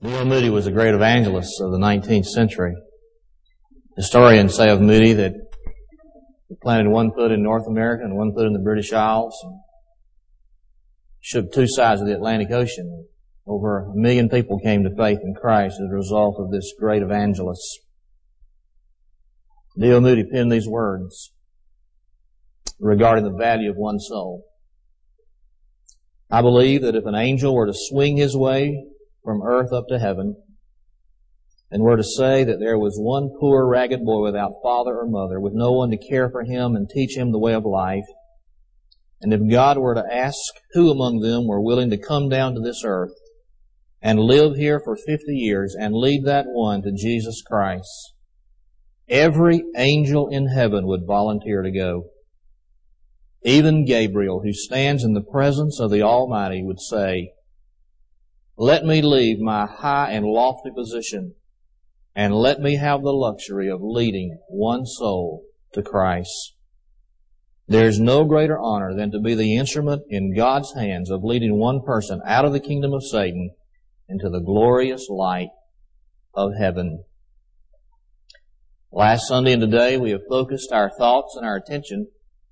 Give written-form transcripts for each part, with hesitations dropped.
D.L. Moody was a great evangelist of the 19th century. Historians say of Moody that he planted one foot in North America and one foot in the British Isles, and shook two sides of the Atlantic Ocean. Over 1 million people came to faith in Christ as a result of this great evangelist. D.L. Moody penned these words regarding the value of one soul. I believe that if an angel were to swing his way from earth up to heaven, and were to say that there was one poor ragged boy without father or mother, with no one to care for him and teach him the way of life, and if God were to ask who among them were willing to come down to this earth and live here for 50 years and lead that one to Jesus Christ, every angel in heaven would volunteer to go. Even Gabriel, who stands in the presence of the Almighty, would say, "Let me leave my high and lofty position, and let me have the luxury of leading one soul to Christ." There is no greater honor than to be the instrument in God's hands of leading one person out of the kingdom of Satan into the glorious light of heaven. Last Sunday and today we have focused our thoughts and our attention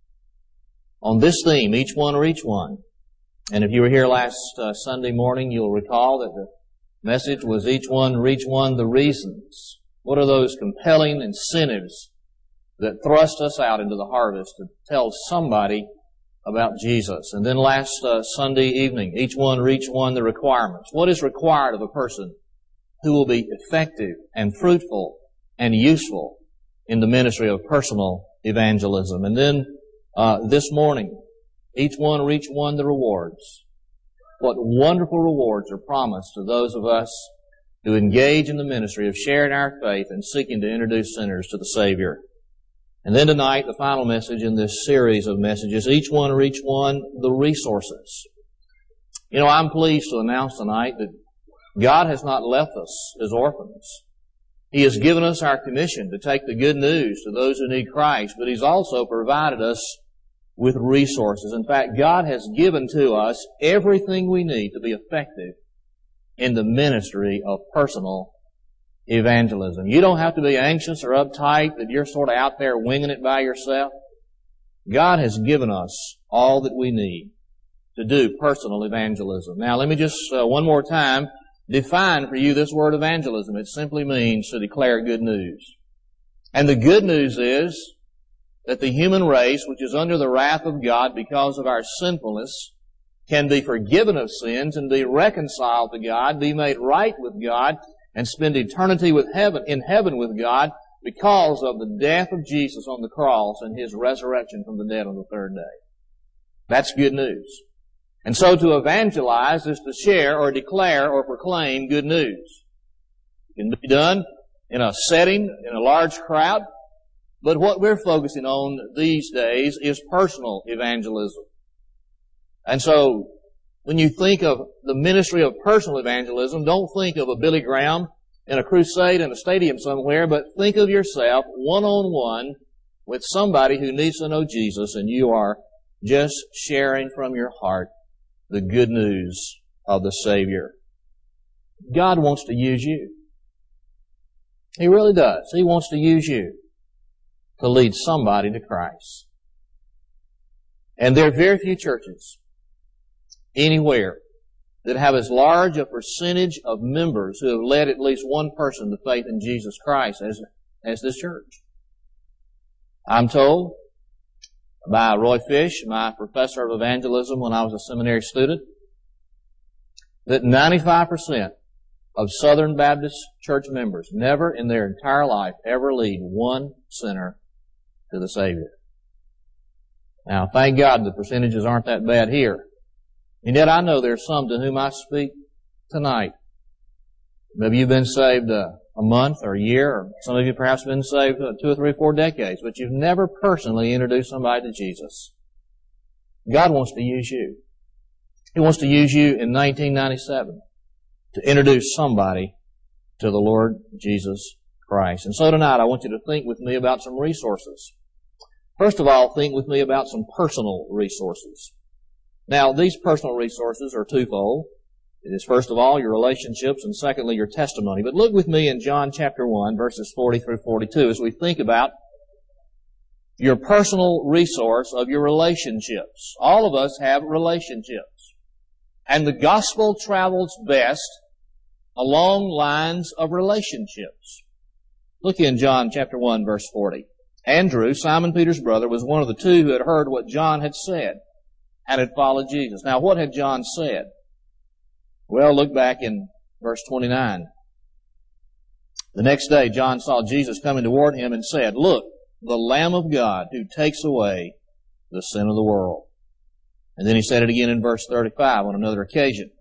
on this theme, each one reach one. And if you were here last Sunday morning, you'll recall that the message was each one reach one, the reasons. What are those compelling incentives that thrust us out into the harvest to tell somebody about Jesus? And then last Sunday evening, each one reach one, the requirements. What is required of a person who will be effective and fruitful and useful in the ministry of personal evangelism? And then this morning, each one reach one, the rewards. What wonderful rewards are promised to those of us who engage in the ministry of sharing our faith and seeking to introduce sinners to the Savior. And then tonight, the final message in this series of messages, each one reach one, the resources. You know, I'm pleased to announce tonight that God has not left us as orphans. He has given us our commission to take the good news to those who need Christ, but He's also provided us with resources. In fact, God has given to us everything we need to be effective in the ministry of personal evangelism. You don't have to be anxious or uptight that you're sort of out there winging it by yourself. God has given us all that we need to do personal evangelism. Now, let me just one more time define for you this word evangelism. It simply means to declare good news. And the good news is that the human race, which is under the wrath of God because of our sinfulness, can be forgiven of sins and be reconciled to God, be made right with God, and spend eternity in heaven with God because of the death of Jesus on the cross and His resurrection from the dead on the third day. That's good news. And so to evangelize is to share or declare or proclaim good news. It can be done in a setting, in a large crowd, but what we're focusing on these days is personal evangelism. And so, when you think of the ministry of personal evangelism, don't think of a Billy Graham in a crusade in a stadium somewhere, but think of yourself one-on-one with somebody who needs to know Jesus, and you are just sharing from your heart the good news of the Savior. God wants to use you. He really does. He wants to use you to lead somebody to Christ. And there are very few churches anywhere that have as large a percentage of members who have led at least one person to faith in Jesus Christ as this church. I'm told by Roy Fish, my professor of evangelism when I was a seminary student, that 95% of Southern Baptist church members never in their entire life ever lead one sinner to the Savior. Now, thank God the percentages aren't that bad here. And yet I know there are some to whom I speak tonight. Maybe you've been saved a month or a year, or some of you perhaps been saved 2 or 3 or 4 decades, but you've never personally introduced somebody to Jesus. God wants to use you. He wants to use you in 1997 to introduce somebody to the Lord Jesus Christ. And so tonight I want you to think with me about some resources. First of all, think with me about some personal resources. Now, these personal resources are twofold. It is first of all your relationships and secondly your testimony. But look with me in John chapter 1 verses 40 through 42 as we think about your personal resource of your relationships. All of us have relationships. And the gospel travels best along lines of relationships. Look in John chapter 1 verse 40. Andrew, Simon Peter's brother, was one of the two who had heard what John had said and had followed Jesus. Now, what had John said? Well, look back in verse 29. The next day, John saw Jesus coming toward him and said, "Look, the Lamb of God who takes away the sin of the world." And then he said it again in verse 35 on another occasion.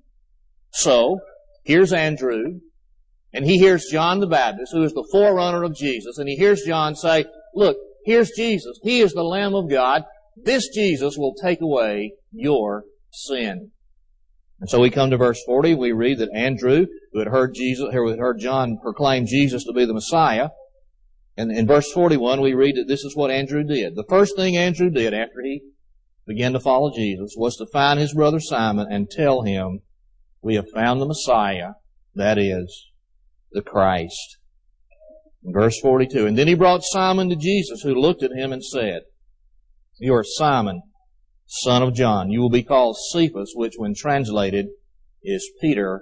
So, here's Andrew, and he hears John the Baptist, who is the forerunner of Jesus, and he hears John say, "Look, here's Jesus. He is the Lamb of God. This Jesus will take away your sin." And so we come to verse 40. We read that Andrew, who had heard John proclaim Jesus to be the Messiah, and in verse 41 we read that this is what Andrew did. The first thing Andrew did after he began to follow Jesus was to find his brother Simon and tell him, "We have found the Messiah, that is, the Christ." In verse 42, and then he brought Simon to Jesus, who looked at him and said, "You are Simon, son of John. You will be called Cephas," which when translated is Peter,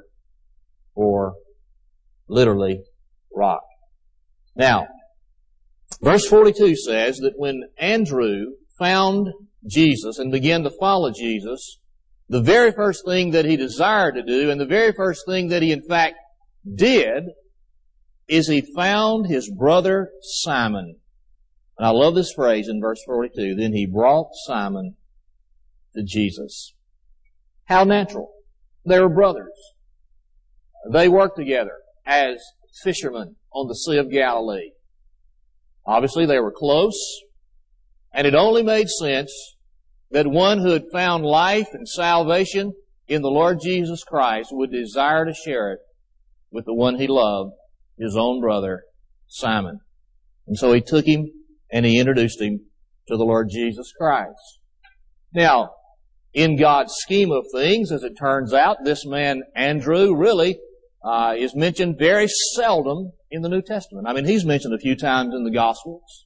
or literally rock. Now, verse 42 says that when Andrew found Jesus and began to follow Jesus, the very first thing that he desired to do, and the very first thing that he in fact did, is he found his brother Simon. And I love this phrase in verse 42. Then he brought Simon to Jesus. How natural. They were brothers. They worked together as fishermen on the Sea of Galilee. Obviously they were close, and it only made sense that one who had found life and salvation in the Lord Jesus Christ would desire to share it with the one he loved, his own brother, Simon. And so he took him and he introduced him to the Lord Jesus Christ. Now, in God's scheme of things, as it turns out, this man Andrew really is mentioned very seldom in the New Testament. I mean, he's mentioned a few times in the Gospels.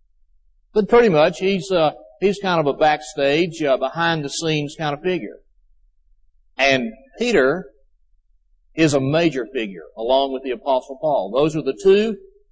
But pretty much he's kind of a backstage, behind the scenes kind of figure. And Peter is a major figure, along with the Apostle Paul. Those are the two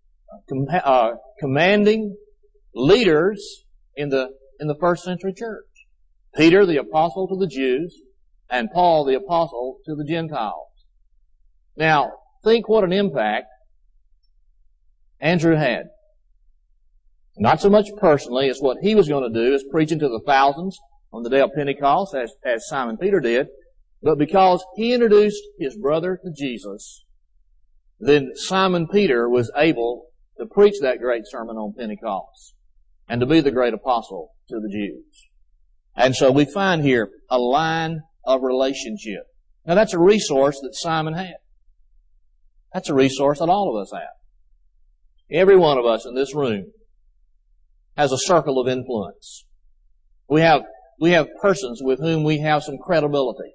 commanding leaders in the first century church. Peter, the apostle to the Jews, and Paul, the apostle to the Gentiles. Now, think what an impact Andrew had. Not so much personally as what he was going to do is preaching to the thousands on the day of Pentecost, as Simon Peter did, but because he introduced his brother to Jesus, then Simon Peter was able to preach that great sermon on Pentecost and to be the great apostle to the Jews. And so we find here a line of relationship. Now that's a resource that Simon had. That's a resource that all of us have. Every one of us in this room has a circle of influence. We have persons with whom we have some credibility.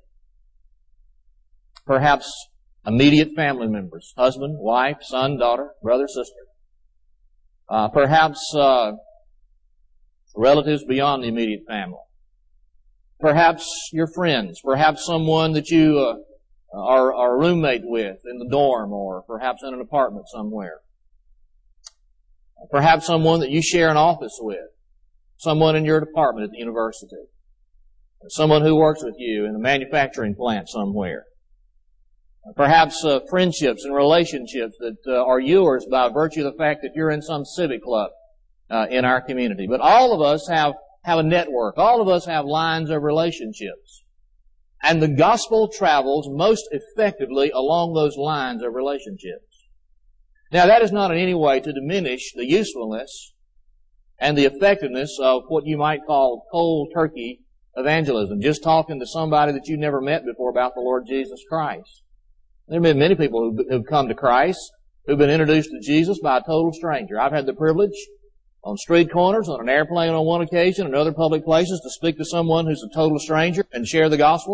Perhaps immediate family members, husband, wife, son, daughter, brother, sister. Perhaps relatives beyond the immediate family. Perhaps your friends. Perhaps someone that you are a roommate with in the dorm, or perhaps in an apartment somewhere. Perhaps someone that you share an office with. Someone in your department at the university. Someone who works with you in a manufacturing plant somewhere. Perhaps friendships and relationships that are yours by virtue of the fact that you're in some civic club in our community. But all of us have a network. All of us have lines of relationships. And the gospel travels most effectively along those lines of relationships. Now, that is not in any way to diminish the usefulness and the effectiveness of what you might call cold turkey evangelism, just talking to somebody that you never met before about the Lord Jesus Christ. There have been many people who've come to Christ, who've been introduced to Jesus by a total stranger. I've had the privilege on street corners, on an airplane on one occasion, and other public places to speak to someone who's a total stranger and share the gospel.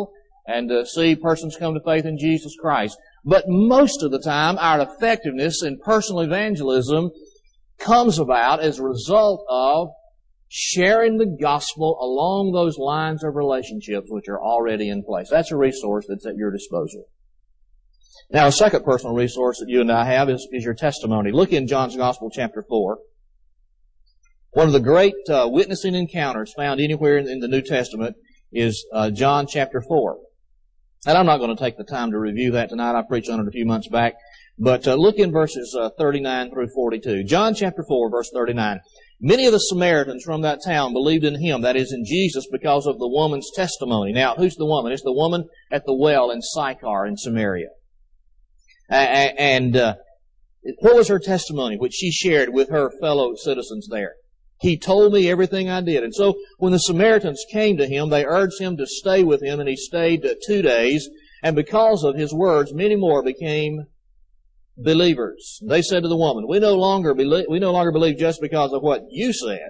and see persons come to faith in Jesus Christ. But most of the time, our effectiveness in personal evangelism comes about as a result of sharing the gospel along those lines of relationships which are already in place. That's a resource that's at your disposal. Now, a second personal resource that you and I have is your testimony. Look in John's Gospel, chapter 4. One of the great witnessing encounters found anywhere in the New Testament is John chapter 4. And I'm not going to take the time to review that tonight. I preached on it a few months back. But look in verses 39 through 42. John chapter 4, verse 39. Many of the Samaritans from that town believed in him, that is, in Jesus, because of the woman's testimony. Now, who's the woman? It's the woman at the well in Sychar in Samaria. And what was her testimony, which she shared with her fellow citizens there? He told me everything I did. And so when the Samaritans came to him, they urged him to stay with him, and he stayed 2 days. And because of his words, many more became believers. They said to the woman, we no longer believe just because of what you said.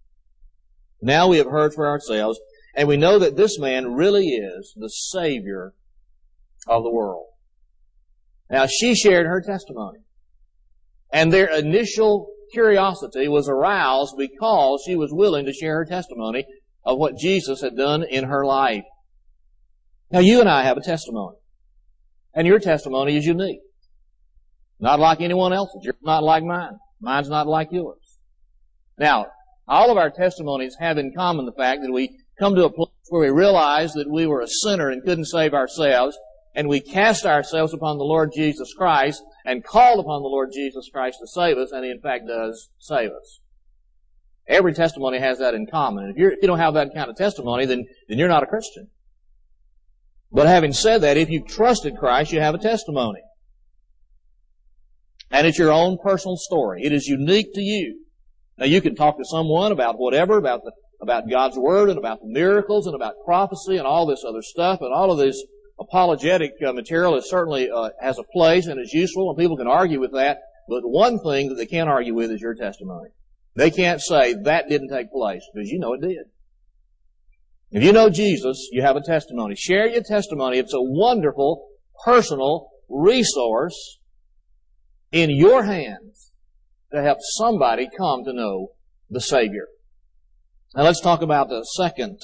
Now we have heard for ourselves, and we know that this man really is the Savior of the world. Now, she shared her testimony. And their initial curiosity was aroused because she was willing to share her testimony of what Jesus had done in her life. Now, you and I have a testimony. And your testimony is unique. Not like anyone else's. Yours is not like mine. Mine's not like yours. Now, all of our testimonies have in common the fact that we come to a place where we realize that we were a sinner and couldn't save ourselves, and we cast ourselves upon the Lord Jesus Christ and called upon the Lord Jesus Christ to save us, and He in fact does save us. Every testimony has that in common. And if you don't have that kind of testimony, then you're not a Christian. But having said that, if you've trusted Christ, you have a testimony. And it's your own personal story. It is unique to you. Now you can talk to someone about whatever, about God's Word and about the miracles and about prophecy and all this other stuff, and all of this apologetic material is certainly has a place and is useful, and people can argue with that. But one thing that they can't argue with is your testimony. They can't say that didn't take place, because you know it did. If you know Jesus, you have a testimony. Share your testimony. It's a wonderful personal resource in your hands to help somebody come to know the Savior. Now let's talk about the second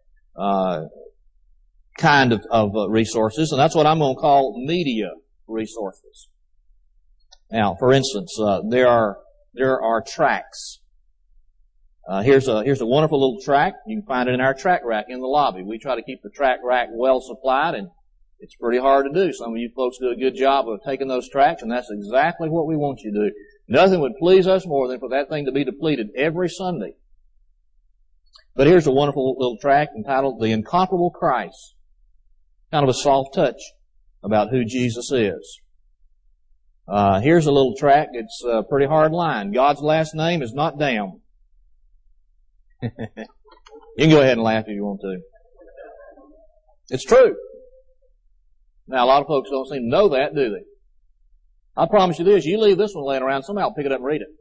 kind of resources, and that's what I'm going to call media resources. Now, for instance, there are tracts. Here's a wonderful little tract. You can find it in our tract rack in the lobby. We try to keep the tract rack well supplied, and it's pretty hard to do. Some of you folks do a good job of taking those tracts, and that's exactly what we want you to do. Nothing would please us more than for that thing to be depleted every Sunday. But here's a wonderful little tract entitled The Incomparable Christ. Kind of a soft touch about who Jesus is. Here's a little tract. It's a pretty hard line. God's last name is not damn. You can go ahead and laugh if you want to. It's true. Now, a lot of folks don't seem to know that, do they? I promise you this, you leave this one laying around, somebody will pick it up and read it.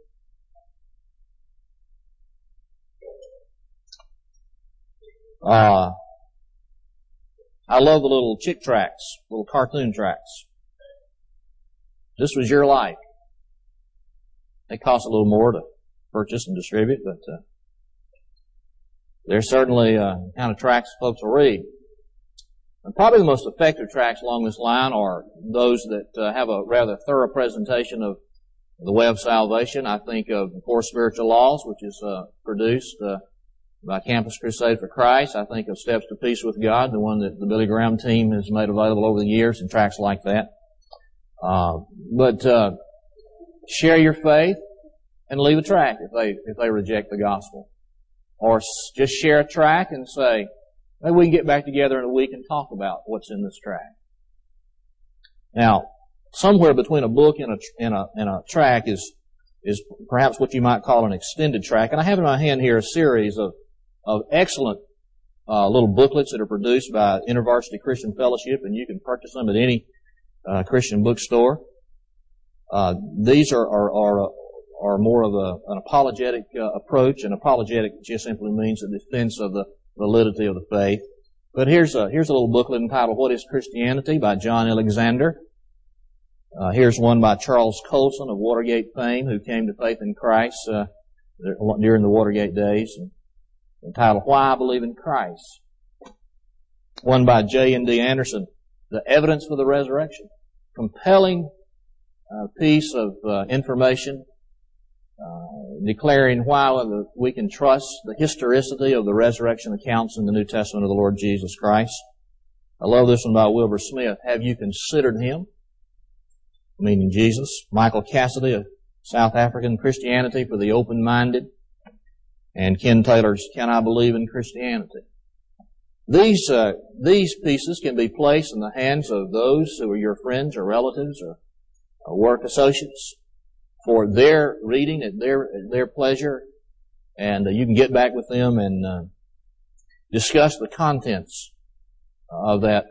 I love the little chick tracts, little cartoon tracts. This was your life. They cost a little more to purchase and distribute, but they're certainly kind of tracts folks will read. And probably the most effective tracts along this line are those that have a rather thorough presentation of the way of salvation. I think of the Four Spiritual Laws, which is produced by Campus Crusade for Christ. I think of Steps to Peace with God, the one that the Billy Graham team has made available over the years, and tracts like that. But share your faith and leave a tract if they reject the gospel. Or just share a tract and say, maybe we can get back together in a week and talk about what's in this tract. Now, somewhere between a book and a tract is perhaps what you might call an extended tract. And I have in my hand here a series of excellent little booklets that are produced by InterVarsity Christian Fellowship, and you can purchase them at any Christian bookstore. These are more of an apologetic approach, and apologetic just simply means a defense of the validity of the faith. But here's a little booklet entitled "What is Christianity?" by John Alexander. Here's one by Charles Colson of Watergate fame, who came to faith in Christ during the Watergate days, entitled "Why I Believe in Christ." One by J.N.D. Anderson, "The Evidence for the Resurrection." Compelling piece of information declaring why we can trust the historicity of the resurrection accounts in the New Testament of the Lord Jesus Christ. I love this one by Wilbur Smith, "Have You Considered Him?" Meaning Jesus. Michael Cassidy of South African Christianity for the Open-Minded. And Ken Taylor's "Can I Believe in Christianity?" These pieces can be placed in the hands of those who are your friends or relatives or work associates for their reading at their pleasure, and you can get back with them and discuss the contents of that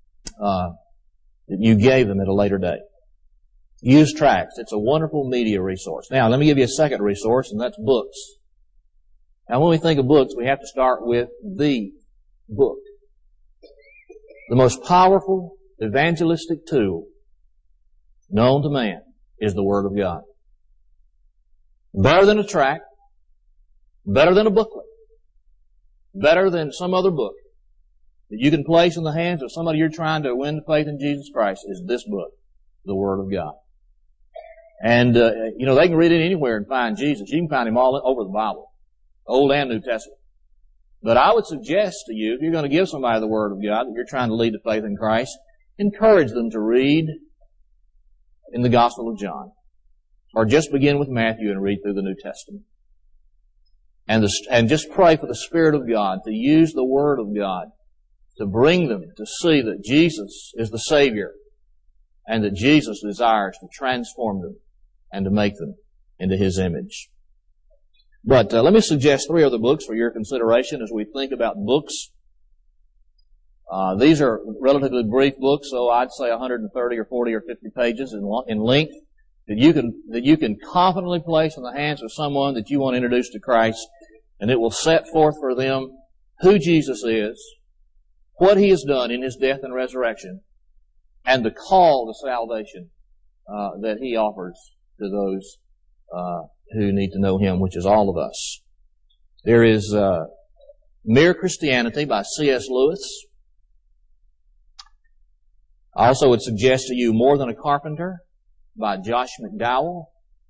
you gave them at a later date. Use tracts. It's a wonderful media resource. Now, let me give you a second resource, and that's books. Now, when we think of books, we have to start with the book. The most powerful evangelistic tool known to man is the Word of God. Better than a tract, better than a booklet, better than some other book that you can place in the hands of somebody you're trying to win to faith in Jesus Christ is this book, the Word of God. And, they can read it anywhere and find Jesus. You can find Him all over the Bible, Old and New Testament. But I would suggest to you, if you're going to give somebody the Word of God that you're trying to lead to faith in Christ, encourage them to read in the Gospel of John. Or just begin with Matthew and read through the New Testament. And just pray for the Spirit of God to use the Word of God to bring them to see that Jesus is the Savior and that Jesus desires to transform them and to make them into His image. But let me suggest 3 other books for your consideration as we think about books. These are relatively brief books, so I'd say 130 or 40 or 50 pages in length that you can confidently place in the hands of someone that you want to introduce to Christ, and it will set forth for them who Jesus is, what He has done in His death and resurrection, and the call to salvation that He offers to those who need to know Him, which is all of us. There is Mere Christianity by C.S. Lewis. I also would suggest to you More Than a Carpenter by Josh McDowell.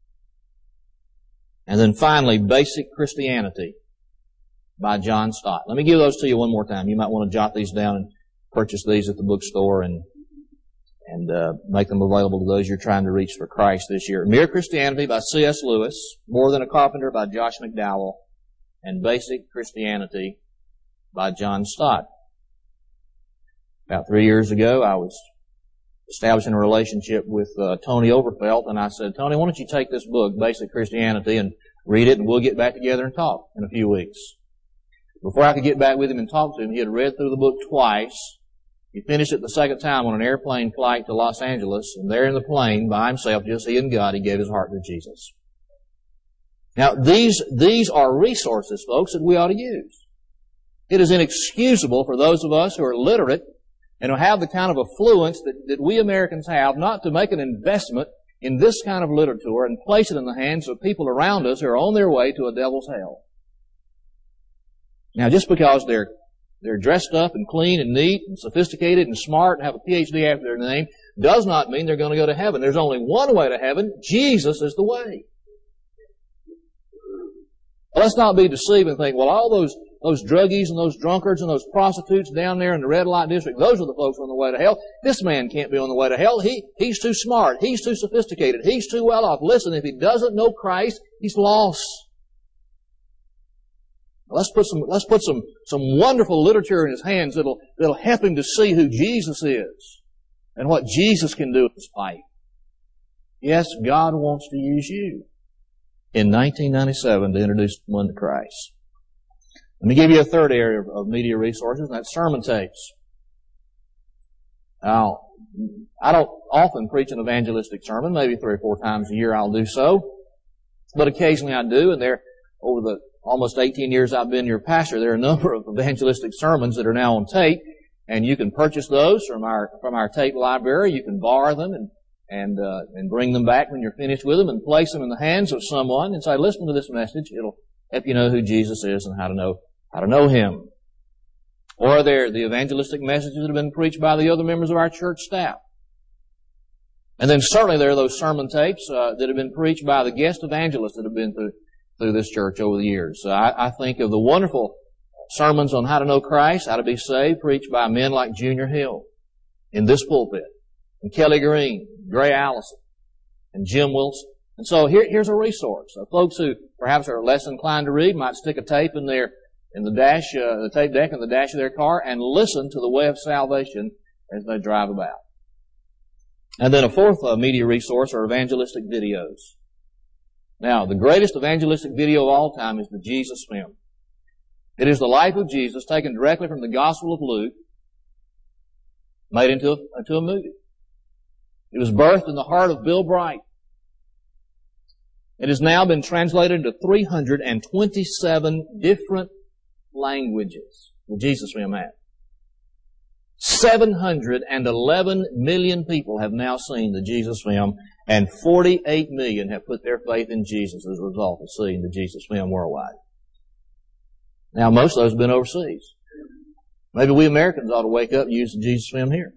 And then finally, Basic Christianity by John Stott. Let me give those to you one more time. You might want to jot these down and purchase these at the bookstore and make them available to those you're trying to reach for Christ this year. Mere Christianity by C.S. Lewis, More Than a Carpenter by Josh McDowell, and Basic Christianity by John Stott. About 3 years ago, I was establishing a relationship with Tony Overfelt, and I said, "Tony, why don't you take this book, Basic Christianity, and read it, and we'll get back together and talk in a few weeks." Before I could get back with him and talk to him, he had read through the book twice. He finished it the second time on an airplane flight to Los Angeles, and there in the plane, by himself, just he and God, he gave his heart to Jesus. Now, these are resources, folks, that we ought to use. It is inexcusable for those of us who are literate and who have the kind of affluence that we Americans have not to make an investment in this kind of literature and place it in the hands of people around us who are on their way to a devil's hell. Now, just because they're dressed up and clean and neat and sophisticated and smart and have a PhD after their name does not mean they're going to go to heaven. There's only one way to heaven. Jesus is the way. Let's not be deceived and think, well, all those druggies and those drunkards and those prostitutes down there in the red light district, those are the folks on the way to hell. This man can't be on the way to hell. He's too smart. He's too sophisticated. He's too well off. Listen, if he doesn't know Christ, he's lost. Let's put some wonderful literature in his hands that'll help him to see who Jesus is and what Jesus can do in his life. Yes, God wants to use you in 1997 to introduce one to Christ. Let me give you a third area of media resources, and that's sermon tapes. Now, I don't often preach an evangelistic sermon. Maybe 3 or 4 times a year I'll do so. But occasionally I do, and over the almost 18 years I've been your pastor, there are a number of evangelistic sermons that are now on tape, and you can purchase those from our tape library. You can borrow them and bring them back when you're finished with them and place them in the hands of someone and say, listen to this message. It'll help you know who Jesus is and how to know Him. Or there are the evangelistic messages that have been preached by the other members of our church staff. And then certainly there are those sermon tapes that have been preached by the guest evangelists that have been through this church over the years. I think of the wonderful sermons on how to know Christ, how to be saved, preached by men like Junior Hill in this pulpit, and Kelly Green, Gray Allison, and Jim Wilson. And so here's a resource. Folks who perhaps are less inclined to read might stick a tape in the tape deck in the dash of their car and listen to the way of salvation as they drive about. And then a fourth media resource are evangelistic videos. Now, the greatest evangelistic video of all time is the Jesus film. It is the life of Jesus taken directly from the Gospel of Luke, made into a movie. It was birthed in the heart of Bill Bright. It has now been translated into 327 different languages. The Jesus film has. 711 million people have now seen the Jesus film, and 48 million have put their faith in Jesus as a result of seeing the Jesus film worldwide. Now, most of those have been overseas. Maybe we Americans ought to wake up and use the Jesus film here.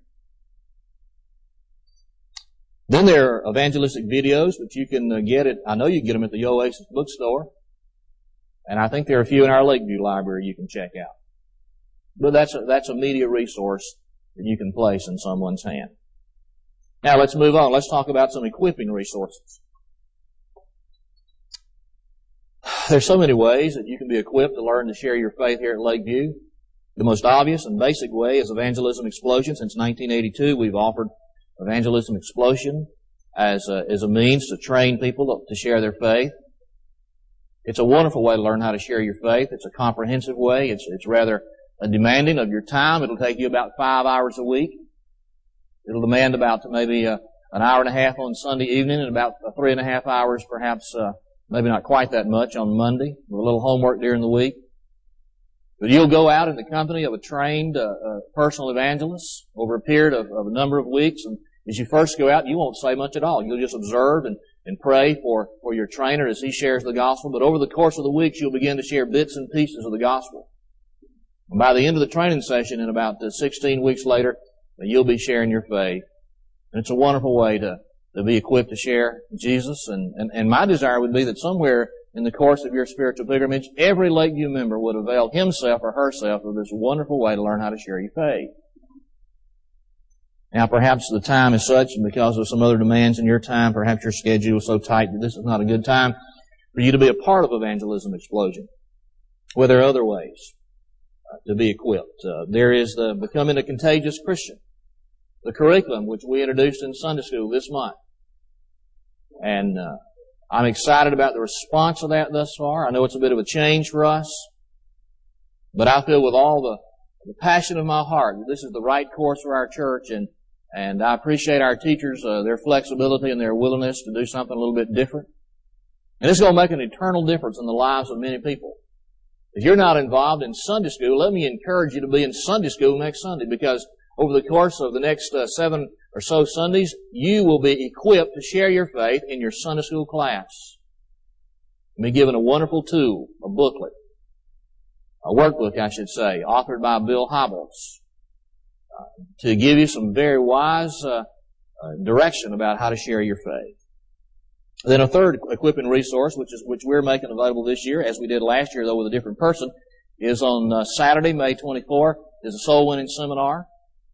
Then there are evangelistic videos that you can get I know you can get them at the Oasis bookstore. And I think there are a few in our Lakeview library you can check out. But that's a media resource that you can place in someone's hand. Now let's move on. Let's talk about some equipping resources. There's so many ways that you can be equipped to learn to share your faith here at Lakeview. The most obvious and basic way is Evangelism Explosion. Since 1982, we've offered Evangelism Explosion as a means to train people to share their faith. It's a wonderful way to learn how to share your faith. It's a comprehensive way. It's rather demanding of your time. It'll take you about 5 hours a week. It'll demand about maybe an hour and a half on Sunday evening and about 3.5 hours, perhaps, maybe not quite that much on Monday, with a little homework during the week. But you'll go out in the company of a trained personal evangelist over a period of a number of weeks. And as you first go out, you won't say much at all. You'll just observe and pray for your trainer as he shares the gospel. But over the course of the weeks, you'll begin to share bits and pieces of the gospel. And by the end of the training session, in about 16 weeks later, you'll be sharing your faith. And it's a wonderful way to be equipped to share Jesus. And my desire would be that somewhere in the course of your spiritual pilgrimage, every Lakeview member would avail himself or herself of this wonderful way to learn how to share your faith. Now, perhaps the time is such, and because of some other demands in your time, perhaps your schedule is so tight that this is not a good time for you to be a part of Evangelism Explosion. Well, there are other ways to be equipped. There is the Becoming a Contagious Christian, the curriculum which we introduced in Sunday school this month. And I'm excited about the response of that thus far. I know it's a bit of a change for us, but I feel with all the passion of my heart that this is the right course for our church, and I appreciate our teachers, their flexibility and their willingness to do something a little bit different. And it's going to make an eternal difference in the lives of many people. If you're not involved in Sunday school, let me encourage you to be in Sunday school next Sunday, because over the course of the next 7 or so Sundays, you will be equipped to share your faith in your Sunday school class. You'll be given a wonderful tool, a booklet, a workbook, I should say, authored by Bill Hobbles, to give you some very wise direction about how to share your faith. Then a third equipping resource, which we're making available this year, as we did last year, though with a different person, is on Saturday, May 24, is a soul winning seminar.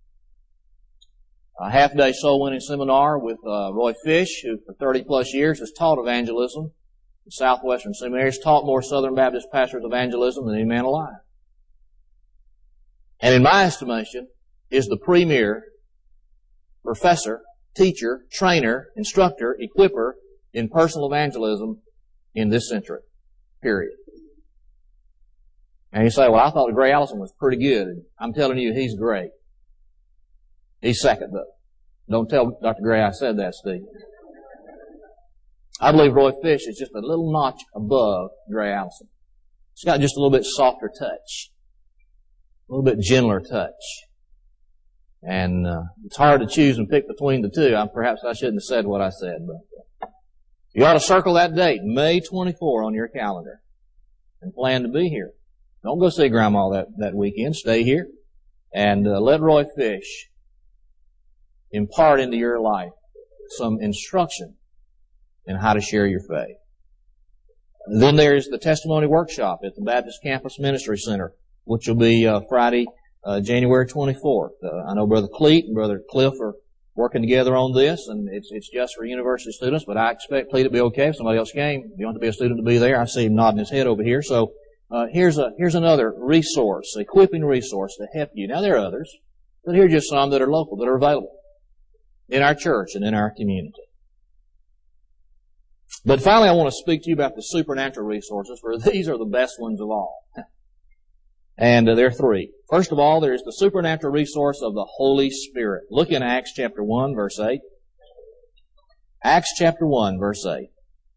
A half-day soul-winning seminar with Roy Fish, who for 30 plus years has taught evangelism in Southwestern Seminary. He's taught more Southern Baptist pastors evangelism than any man alive. And in my estimation, is the premier professor, teacher, trainer, instructor, equipper in personal evangelism in this century. Period. And you say, well, I thought Gray Allison was pretty good. And I'm telling you, he's great. He's second, though. Don't tell Dr. Gray I said that, Steve. I believe Roy Fish is just a little notch above Gray Allison. It's got just a little bit softer touch. A little bit gentler touch. And it's hard to choose and pick between the two. Perhaps I shouldn't have said what I said, but you ought to circle that date, May 24, on your calendar, and plan to be here. Don't go see Grandma that weekend. Stay here and let Roy Fish impart into your life some instruction in how to share your faith. And then there's the testimony workshop at the Baptist Campus Ministry Center, which will be Friday, January 24th. I know Brother Cleet and Brother Cliff are working together on this, and it's just for university students, but I expect Cleet to be okay if somebody else came. If you want to be a student to be there, I see him nodding his head over here. So here's another resource, equipping resource to help you. Now there are others, but here are just some that are local, that are available in our church and in our community. But finally, I want to speak to you about the supernatural resources, for these are the best ones of all. And there are three. First of all, there's the supernatural resource of the Holy Spirit. Look in Acts chapter 1, verse 8. Acts chapter 1, verse 8.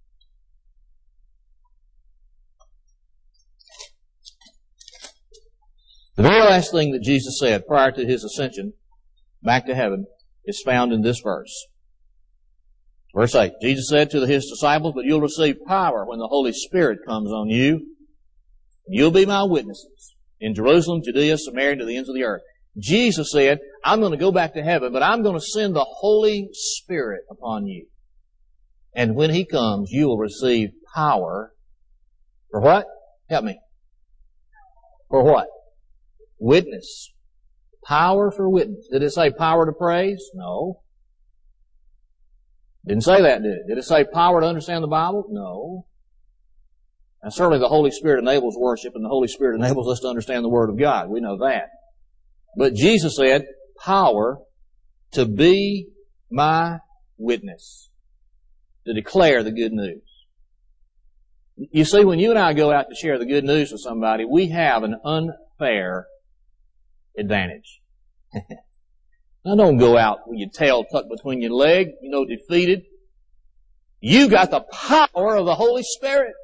The very last thing that Jesus said prior to His ascension back to heaven is found in this verse. Verse 8. Jesus said to His disciples, "But you'll receive power when the Holy Spirit comes on you. You'll be my witnesses in Jerusalem, Judea, Samaria, and to the ends of the earth." Jesus said, "I'm going to go back to heaven, but I'm going to send the Holy Spirit upon you. And when He comes, you will receive power." For what? Help me. For what? Witness. Power for witness. Did it say power to praise? No. Didn't say that, did it? Did it say power to understand the Bible? No. And certainly the Holy Spirit enables worship, and the Holy Spirit enables us to understand the Word of God. We know that. But Jesus said, power to be my witness. To declare the good news. You see, when you and I go out to share the good news with somebody, we have an unfair advantage. Now don't go out with your tail tucked between your legs, defeated. You got the power of the Holy Spirit.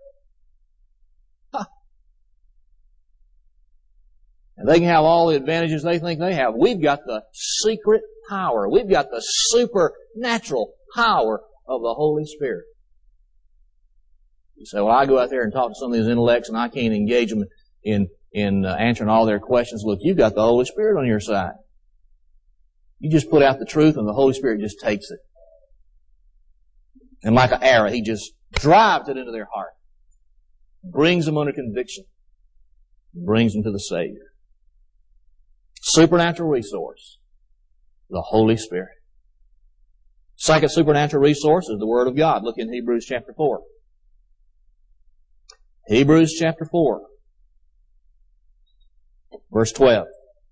And they can have all the advantages they think they have. We've got the secret power. We've got the supernatural power of the Holy Spirit. You say, well, I go out there and talk to some of these intellects and I can't engage them in answering all their questions. Look, you've got the Holy Spirit on your side. You just put out the truth and the Holy Spirit just takes it. And like an arrow, He just drives it into their heart. Brings them under conviction. Brings them to the Savior. Supernatural resource. The Holy Spirit. Second supernatural resource is the Word of God. Look in Hebrews chapter 4. Hebrews chapter 4. Verse 12.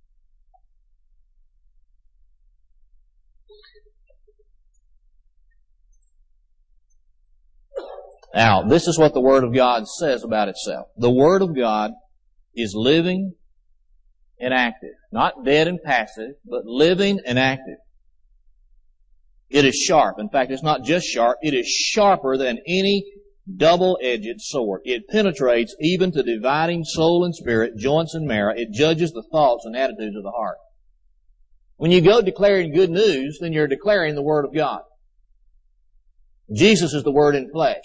Now, this is what the Word of God says about itself. The Word of God is living and active. Not dead and passive, but living and active. It is sharp. In fact, it's not just sharp. It is sharper than any double-edged sword. It penetrates even to dividing soul and spirit, joints and marrow. It judges the thoughts and attitudes of the heart. When you go declaring good news, then you're declaring the Word of God. Jesus is the Word in flesh.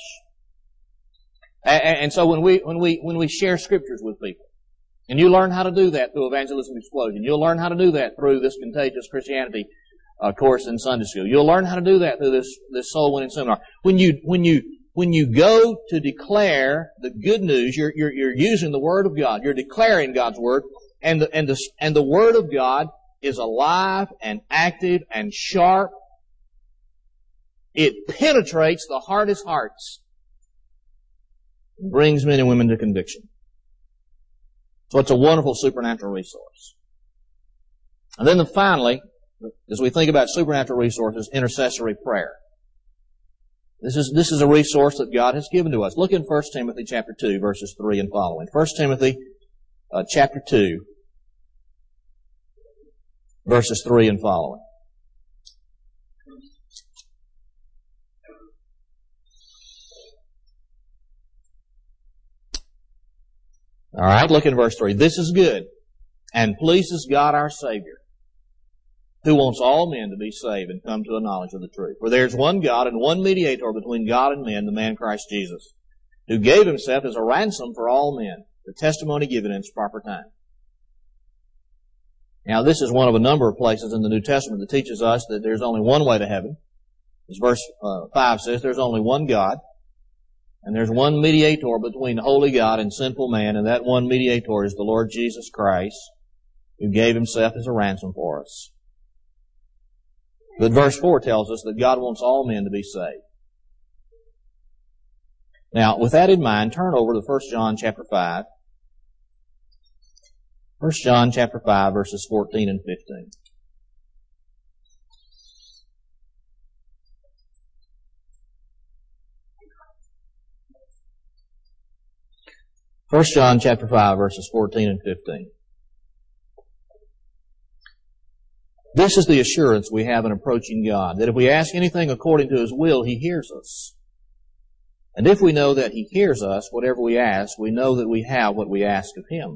And so when we share Scriptures with people, and you learn how to do that through Evangelism Explosion, you'll learn how to do that through this Contagious Christianity course in Sunday school. You'll learn how to do that through this soul winning seminar. When you go to declare the good news, you're using the Word of God. You're declaring God's Word, and the Word of God is alive and active and sharp. It penetrates the hardest hearts and brings men and women to conviction. So it's a wonderful supernatural resource. And then finally, as we think about supernatural resources, intercessory prayer. This is a resource that God has given to us. Look in 1 Timothy chapter 2, verses 3 and following. 1 Timothy chapter 2, verses 3 and following. All right, look at verse 3. This is good and pleases God our Savior, who wants all men to be saved and come to a knowledge of the truth. For there is one God and one mediator between God and men, the man Christ Jesus, who gave himself as a ransom for all men, the testimony given in its proper time. Now, this is one of a number of places in the New Testament that teaches us that there's only one way to heaven. As verse 5 says, there's only one God, and there's one mediator between holy God and sinful man, and that one mediator is the Lord Jesus Christ, who gave himself as a ransom for us. But verse 4 tells us that God wants all men to be saved. Now, with that in mind, turn over to 1 John chapter 5. 1 John chapter 5, verses 14 and 15. First John chapter 5, verses 14 and 15. This is the assurance we have in approaching God, that if we ask anything according to His will, He hears us. And if we know that He hears us, whatever we ask, we know that we have what we ask of Him.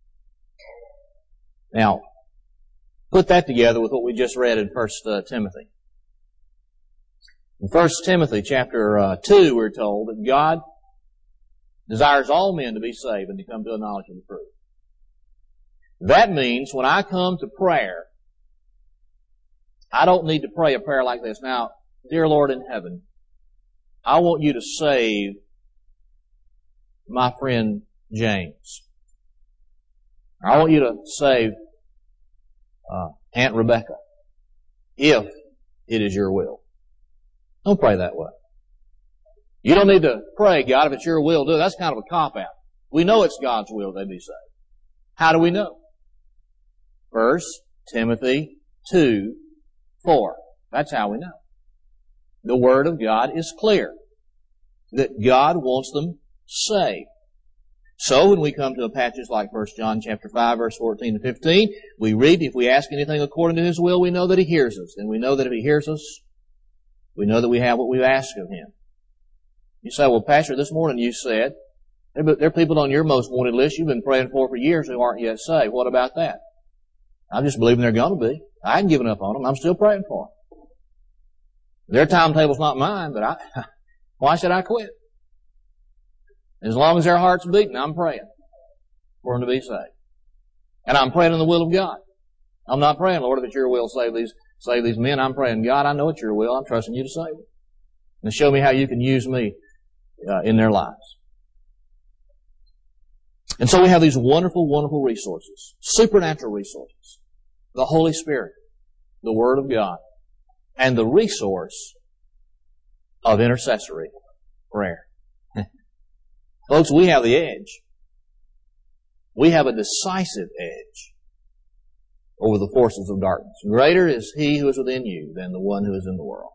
Now, put that together with what we just read in 1 Timothy. In 1 Timothy chapter 2, we're told that God desires all men to be saved and to come to a knowledge of the truth. That means when I come to prayer, I don't need to pray a prayer like this. Now, dear Lord in heaven, I want you to save my friend James. I want you to save Aunt Rebecca, if it is your will. Don't pray that way. You don't need to pray, God, if it's your will, do it. That's kind of a cop-out. We know it's God's will they be saved. How do we know? 1 Timothy 2:4. That's how we know. The Word of God is clear that God wants them saved. So when we come to a passage like 1 John chapter 5, verse 14 to 15, we read, if we ask anything according to His will, we know that He hears us. And we know that if He hears us, we know that we have what we've asked of Him. You say, well, Pastor, this morning you said, there are people on your most wanted list you've been praying for years who aren't yet saved. What about that? I'm just believing they're going to be. I ain't given up on them. I'm still praying for them. Their timetable's not mine, but why should I quit? As long as their heart's beating, I'm praying for them to be saved. And I'm praying in the will of God. I'm not praying, Lord, if it's your will, save these men. I'm praying, God, I know it's your will. I'm trusting you to save them. And show me how you can use me in their lives. And so we have these wonderful, wonderful resources, supernatural resources. The Holy Spirit, the Word of God, and the resource of intercessory prayer. Folks, we have the edge. We have a decisive edge over the forces of darkness. Greater is He who is within you than the one who is in the world.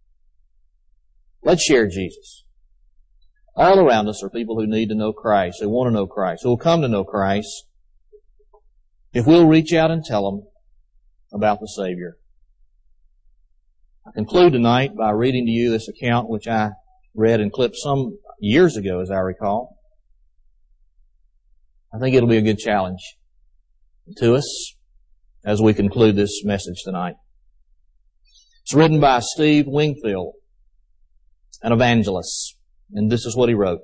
Let's share Jesus. All around us are people who need to know Christ, who want to know Christ, who will come to know Christ. If we'll reach out and tell them about the Savior. I conclude tonight by reading to you this account which I read and clipped some years ago, as I recall. I think it'll be a good challenge to us as we conclude this message tonight. It's written by Steve Wingfield, an evangelist, and this is what he wrote.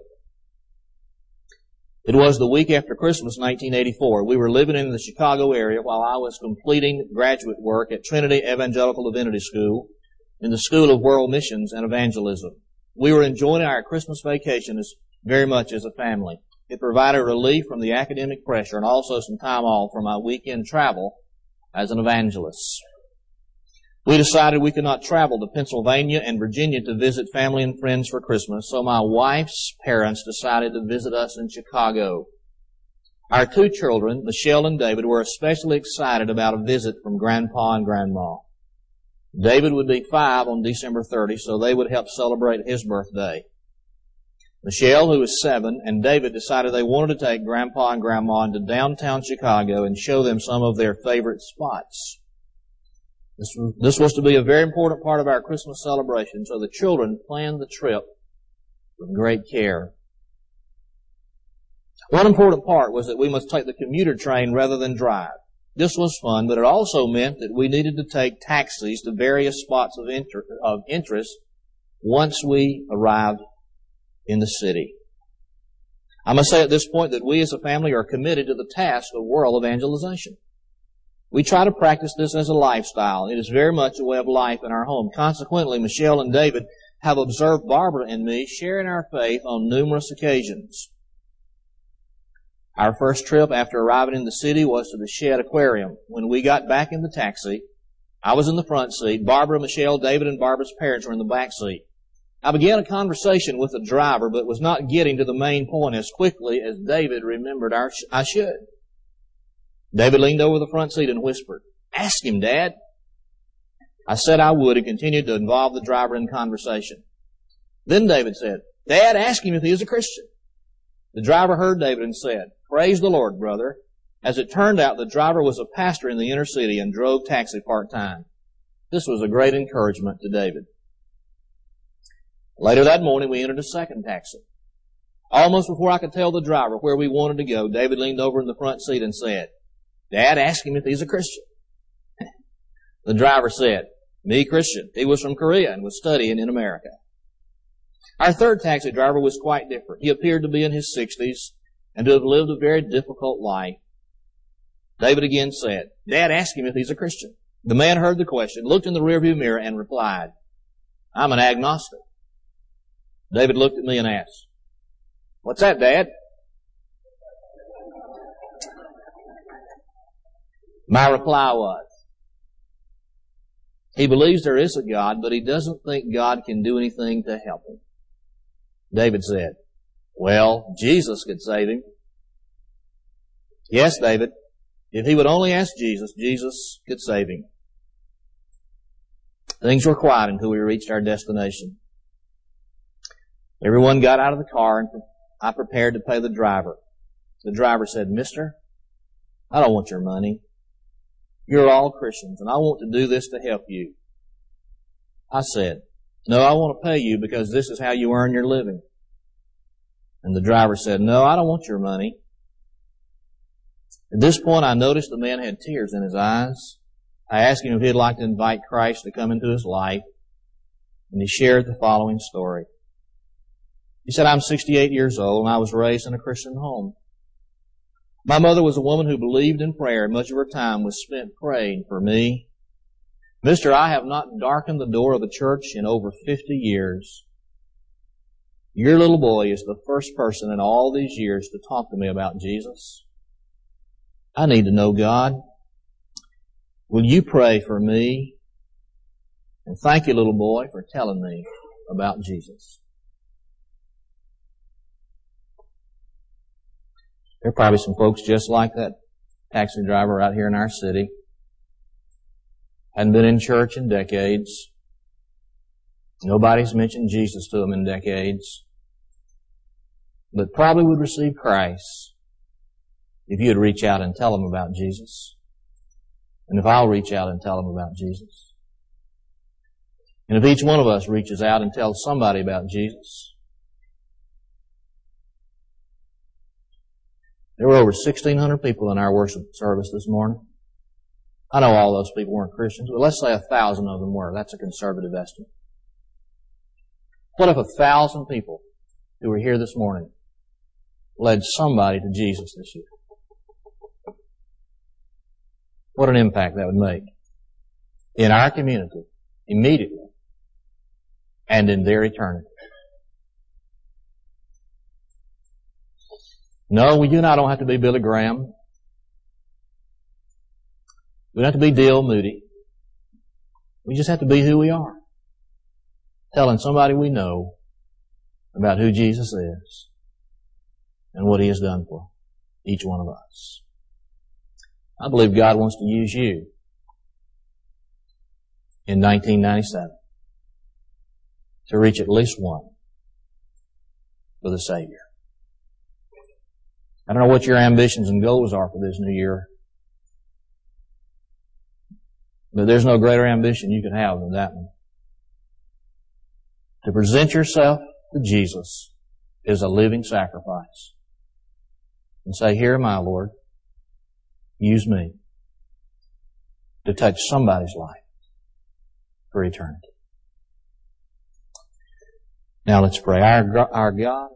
It was the week after Christmas 1984. We were living in the Chicago area while I was completing graduate work at Trinity Evangelical Divinity School in the School of World Missions and Evangelism. We were enjoying our Christmas vacation very much as a family. It provided relief from the academic pressure and also some time off from my weekend travel as an evangelist. We decided we could not travel to Pennsylvania and Virginia to visit family and friends for Christmas, so my wife's parents decided to visit us in Chicago. Our two children, Michelle and David, were especially excited about a visit from Grandpa and Grandma. David would be 5 on December 30, so they would help celebrate his birthday. Michelle, who was 7, and David decided they wanted to take Grandpa and Grandma into downtown Chicago and show them some of their favorite spots. This was to be a very important part of our Christmas celebration, so the children planned the trip with great care. One important part was that we must take the commuter train rather than drive. This was fun, but it also meant that we needed to take taxis to various spots of interest once we arrived in the city. I must say at this point that we as a family are committed to the task of world evangelization. We try to practice this as a lifestyle. It is very much a way of life in our home. Consequently, Michelle and David have observed Barbara and me sharing our faith on numerous occasions. Our first trip after arriving in the city was to the Shedd Aquarium. When we got back in the taxi, I was in the front seat. Barbara, Michelle, David, and Barbara's parents were in the back seat. I began a conversation with the driver, but was not getting to the main point as quickly as David remembered I should. David leaned over the front seat and whispered, "Ask him, Dad." I said I would and continued to involve the driver in conversation. Then David said, "Dad, ask him if he is a Christian." The driver heard David and said, "Praise the Lord, brother." As it turned out, the driver was a pastor in the inner city and drove taxi part-time. This was a great encouragement to David. Later that morning, we entered a second taxi. Almost before I could tell the driver where we wanted to go, David leaned over in the front seat and said, "Dad, ask him if he's a Christian." The driver said, "Me Christian." He was from Korea and was studying in America. Our third taxi driver was quite different. He appeared to be in his 60s and to have lived a very difficult life. David again said, "Dad, ask him if he's a Christian." The man heard the question, looked in the rearview mirror, and replied, "I'm an agnostic." David looked at me and asked, "What's that, Dad?" My reply was, he believes there is a God, but he doesn't think God can do anything to help him. David said, "Well, Jesus could save him." Yes, David, if he would only ask Jesus, Jesus could save him. Things were quiet until we reached our destination. Everyone got out of the car and I prepared to pay the driver. The driver said, "Mister, I don't want your money. You're all Christians and I want to do this to help you." I said, "No, I want to pay you because this is how you earn your living." And the driver said, "No, I don't want your money." At this point, I noticed the man had tears in his eyes. I asked him if he'd like to invite Christ to come into his life, and he shared the following story. He said, "I'm 68 years old and I was raised in a Christian home. My mother was a woman who believed in prayer and much of her time was spent praying for me. Mister, I have not darkened the door of the church in over 50 years. Your little boy is the first person in all these years to talk to me about Jesus. I need to know God. Will you pray for me? And thank you, little boy, for telling me about Jesus." There are probably some folks just like that taxi driver out here in our city. Hadn't been in church in decades. Nobody's mentioned Jesus to them in decades. But probably would receive Christ if you'd reach out and tell them about Jesus. And if I'll reach out and tell them about Jesus. And if each one of us reaches out and tells somebody about Jesus. There were over 1,600 people in our worship service this morning. I know all those people weren't Christians, but let's say 1,000 of them were. That's a conservative estimate. What if 1,000 people who were here this morning led somebody to Jesus this year? What an impact that would make in our community, immediately, and in their eternity. No, you and I don't have to be Billy Graham. We don't have to be D.L. Moody. We just have to be who we are. Telling somebody we know about who Jesus is and what He has done for each one of us. I believe God wants to use you in 1997 to reach at least one for the Savior. I don't know what your ambitions and goals are for this new year, but there's no greater ambition you can have than that one. To present yourself to Jesus is a living sacrifice. and say, here am I, Lord. Use me to touch somebody's life for eternity. Now let's pray. Our God,